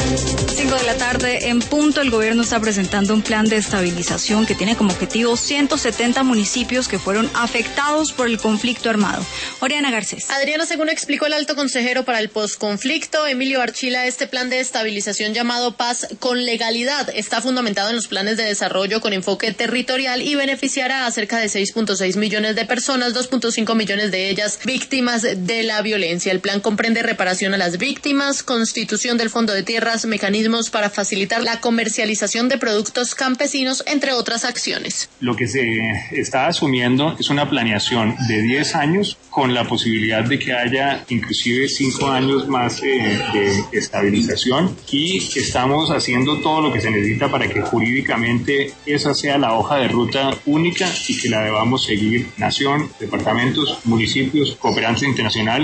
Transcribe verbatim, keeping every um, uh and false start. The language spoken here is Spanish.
cinco de la tarde en punto, el gobierno está presentando un plan de estabilización que tiene como objetivo ciento setenta municipios que fueron afectados por el conflicto armado. Oriana Garcés. Adriana, según explicó el alto consejero para el posconflicto, Emilio Archila, este plan de estabilización llamado Paz con Legalidad está fundamentado en los planes de desarrollo con enfoque territorial y beneficiará a cerca de seis punto seis millones de personas, dos punto cinco millones de ellas víctimas de la violencia. El plan comprende reparación a las víctimas, constitución del Fondo de Tierras, mecanismos para facilitar la comercialización de productos campesinos, entre otras acciones. Lo que se está asumiendo es una planeación de diez años con la posibilidad de que haya inclusive cinco años más eh, de estabilización, y estamos haciendo todo lo que se necesita para que jurídicamente esa sea la hoja de ruta única y que la debamos seguir nación, departamentos, municipios, cooperancia internacional.